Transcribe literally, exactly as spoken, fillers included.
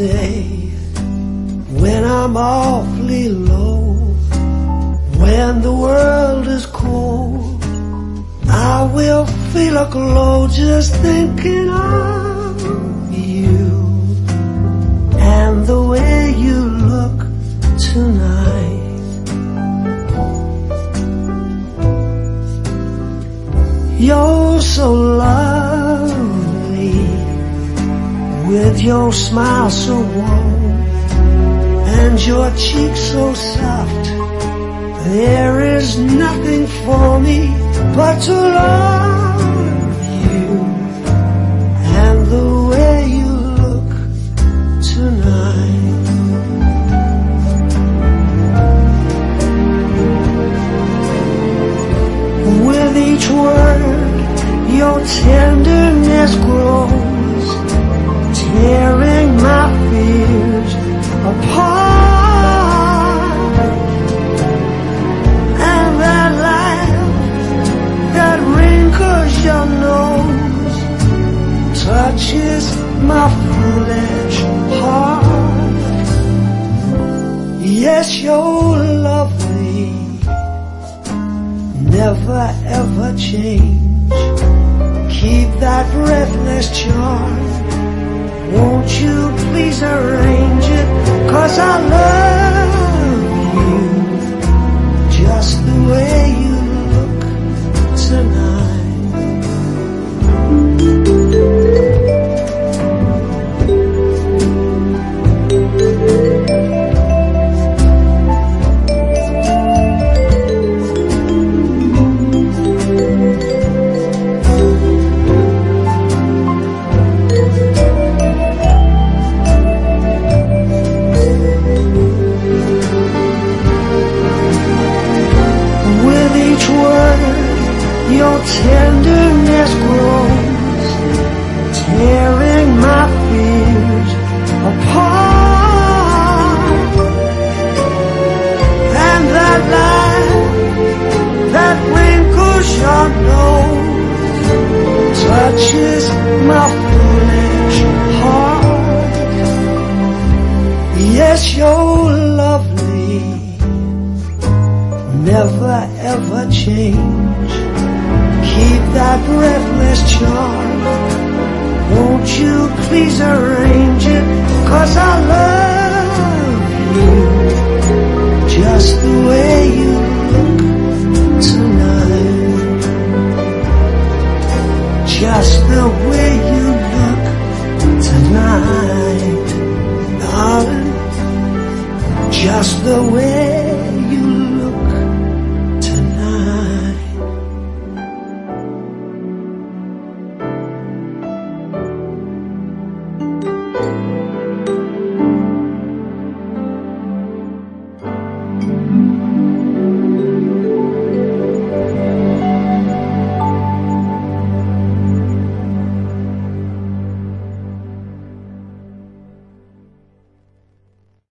someday, when I'm awfully low, when the world is cold, I will feel a glow just thinking of you and the way you look tonight. You're so lovely, with your smile so warm and your cheeks so soft. There is nothing for me but to love you and the way you look tonight. With each word your tenderness grows, tearing my fears apart. And that laugh that wrinkles your nose touches my foolish heart. Yes, you're lovely, never ever change. Keep that breathless charm, won't you please arrange it? 'Cause I love you just the way you look tonight. Your tenderness grows, tearing my fears apart. And that laugh that wrinkles your nose touches my foolish heart. Yes, you're lovely, never ever change. Keep that breathless charm, won't you please arrange it? 'Cause I love you just the way you look tonight. Just the way you look tonight, darling. Just the way